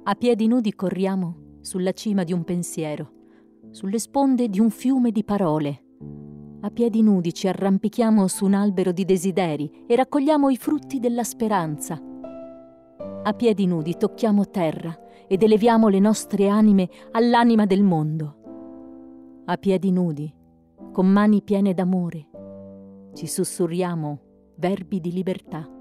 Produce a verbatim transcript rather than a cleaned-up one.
A piedi nudi corriamo sulla cima di un pensiero, sulle sponde di un fiume di parole. A piedi nudi ci arrampichiamo su un albero di desideri e raccogliamo i frutti della speranza. A piedi nudi tocchiamo terra ed eleviamo le nostre anime all'anima del mondo. A piedi nudi, con mani piene d'amore, ci sussurriamo verbi di libertà.